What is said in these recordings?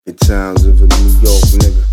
Good times of a New York nigga.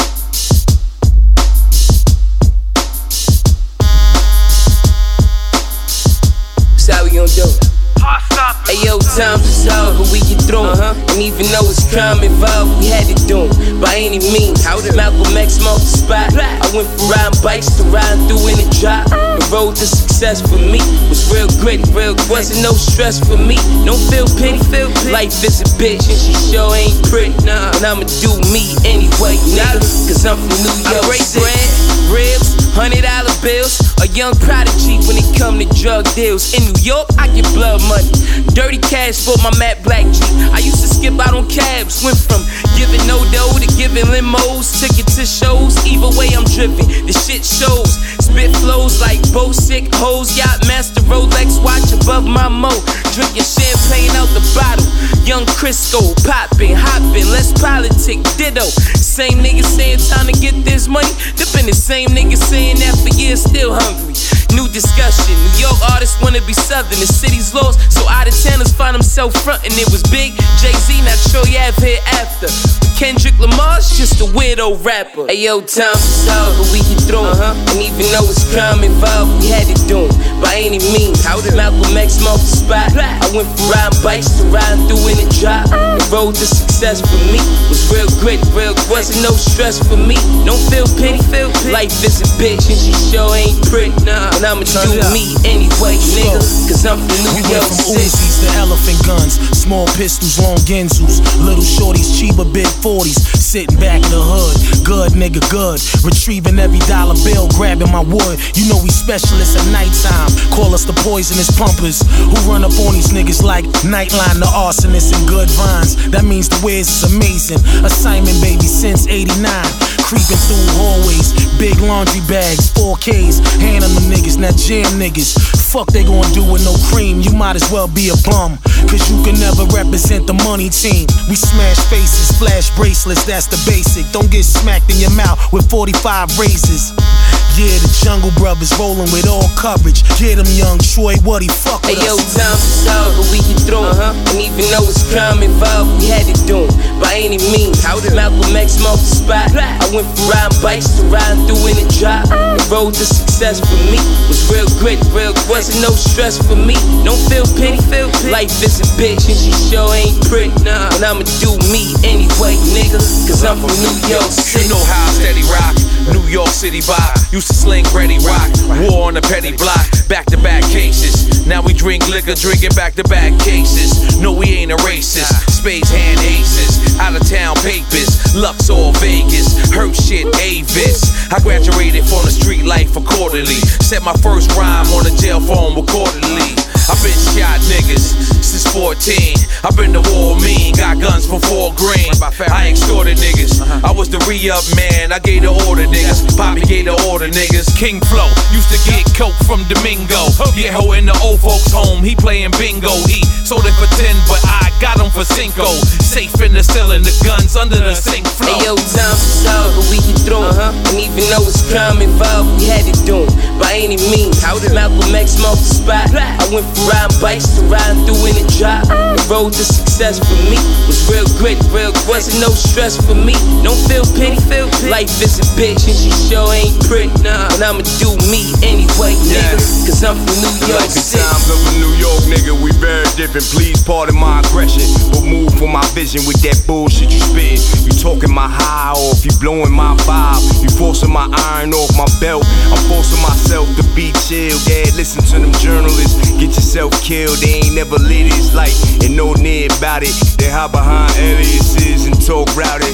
That's how we gon' do it. Hey yo, times is hard, but we get through it. And even though it's crime involved, we had to do it by any means. Malcolm X marked the spot. I went from riding bikes to riding through in the drop. The road to success for me was real gritty, real wasn't no stress for me. Don't feel pity. Life is a bitch and she sure ain't pretty. And I'ma do me anyway, nigga. Cause I'm from New York City. Ribs, $100 bills, a young prodigy when it come to drug deals. In New York, I get blood money. Dirty cash for my Matt Black G. I used to skip out on cabs. Went from giving no dough to giving limos. Took it to shows, either way I'm driven. The shit shows. Spit flows like Bo-Sick hoes. Yacht master Rolex watch above my mo. Drinking champagne out the bottle. Young Crisco, poppin', hoppin', less politic, ditto. Same nigga saying time to get this money. Been the same nigga saying that for years, still hungry. New discussion. New York artists wanna be southern. The city's lost, so out of towners find themselves frontin'. It was big. Jay-Z, not sure you have here after. Kendrick Lamar's just a weirdo rapper. Hey yo, times is hard, but we get through it. And even though it's crime involved, we had to do it by any means. Malcolm X marked the spot. I went from riding bikes to riding through in the drop. The road to success for me was real gritty, real wasn't no stress for me. Don't feel pity. Life is a bitch and she sure ain't pretty. And I'ma do me anyway, nigga. Cause I'm from New York City. We went from Uzis to elephant guns, small pistols, long Genzus, little shorties, cheaper big 40s, sitting back in the hood. Good nigga, good. Retrieving every dollar bill, grabbing my wood. You know we specialists at nighttime. Call us the poisonous pumpers who run up on these niggas like Nightline, the arsonists and good vines. That means the Wiz is amazing. Assignment baby since '89. Creeping through hallways, big laundry bags, 4Ks, hand on them niggas, now jam niggas. Fuck they gon' do with no cream, you might as well be a bum. Cause you can never represent the money team. We smash faces, flash bracelets, that's the basic. Don't get smacked in your mouth with 45 razors. Yeah, the Jungle Brothers rolling with all coverage. Get him, young Troy, what he fuck with us. Hey yo, times is hard, but we get through it. And even though it's crime involved, we had to do it by any means. Malcolm X marked the spot. I went from riding bikes to riding through in the drop. The road to success for me was real gritty, real wasn't no stress for me. Don't feel pity. Life is a bitch and she sure ain't pretty. And I'ma do me anyway, nigga. Cause I'm from New York City. You know how I steady rock. New York City vibe. Used to sling ready rock. War on the petty block. Back-to-back cases. Now we drink liquor, drinking back-to-back cases. No, we ain't a racist. Spades, hand aces. Out-of-town papers. Luxor, Vegas. Herb shit, Avis. I graduated from the street life accordingly. Set my first rhyme on the jail phone accordingly. I've been shot niggas since 14. I've been to war mean, got guns for 4 green. I extorted niggas. I was the re-up man, I gave the order niggas. Poppy gave the order niggas. King Flow used to get coke from Domingo. Viejo in the old folks home, he playing bingo. He sold it for 10, but I got him for Cinco. Safe in the ceiling, the guns under the sink flow. Hey yo, times is hard, but we get through it. And even though it's crime involved, we had to do it by any means. Malcolm X marked the spot. I went from riding bikes to riding through in the drop. The road to success for me was real gritty, real wasn't no stress for me. Don't feel pity. Life is a bitch and she sure ain't pretty. And I'ma do me anyway, nigga. Cause I'm from New York City. Like the times of a New York nigga, we very different. Please pardon my aggression, but move for my vision with that bullshit you spittin'. You talking my high off, you blowing my vibe. You forcing my iron off my belt. I'm forcing myself to be chill. Dad, listen to them journalists. Get yourself killed, they ain't never lit his light and no near about it. They hide behind aliases and talk rowdy.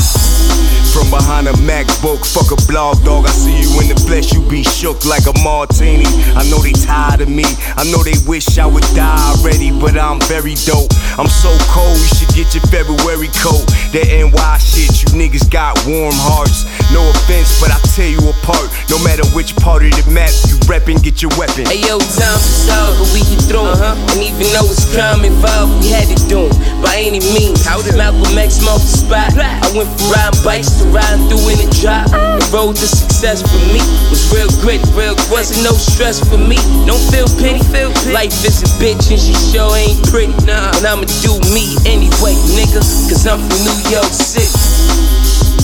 From behind a MacBook, fuck a blog, dog. I see you in the flesh, you be shook like a martini. I know they tired of me, I know they wish I would die already, but I'm very dope. I'm so cold, you should get your February coat. That NY shit, you niggas got warm hearts. No offense, but I tear you apart. No matter which part of the map you reppin', get your weapon. Ayo, time is hard, but we get through. And even though it's crime involved, we had to do it by any means. Malcolm X marked the spot. I went from riding bikes to riding through in the drop. The road to success for me was real gritty. Wasn't no stress for me. Don't feel pity. Life is a bitch and she sure ain't pretty. But I'ma do me anyway, nigga. Cause I'm from New York City.